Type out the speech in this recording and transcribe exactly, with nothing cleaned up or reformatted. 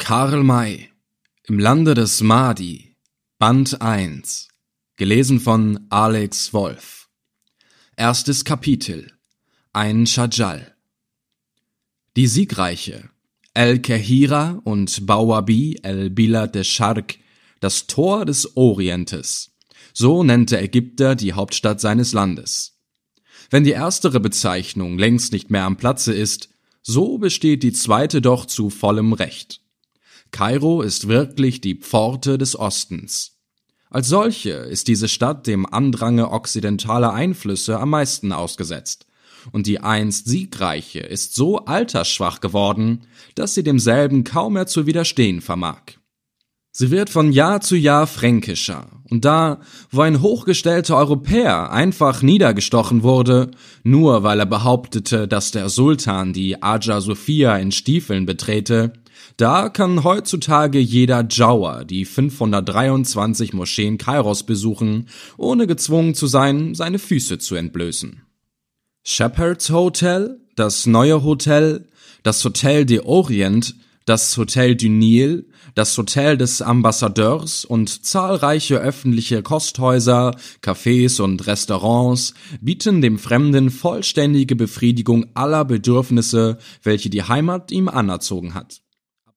Karl May im Lande des Mahdi, Band eins, gelesen von Alex Wolf. Erstes Kapitel: Ein Schadschal. Die Siegreiche El-Kahira und Bawabi el-Bilad esh-Sharq, das Tor des Orientes, so nennt der Ägypter die Hauptstadt seines Landes. Wenn die erstere Bezeichnung längst nicht mehr am Platze ist, so besteht die zweite doch zu vollem Recht. Kairo ist wirklich die Pforte des Ostens. Als solche ist diese Stadt dem Andrange okzidentaler Einflüsse am meisten ausgesetzt, und die einst Siegreiche ist so altersschwach geworden, dass sie demselben kaum mehr zu widerstehen vermag. Sie wird von Jahr zu Jahr fränkischer, und da, wo ein hochgestellter Europäer einfach niedergestochen wurde, nur weil er behauptete, dass der Sultan die Hagia Sophia in Stiefeln betrete, da kann heutzutage jeder Dschauer die fünfhundertdreiundzwanzig Moscheen Kairos besuchen, ohne gezwungen zu sein, seine Füße zu entblößen. Shepherd's Hotel, das Neue Hotel, das Hotel de Orient, das Hotel du Nil, das Hotel des Ambassadeurs und zahlreiche öffentliche Kosthäuser, Cafés und Restaurants bieten dem Fremden vollständige Befriedigung aller Bedürfnisse, welche die Heimat ihm anerzogen hat.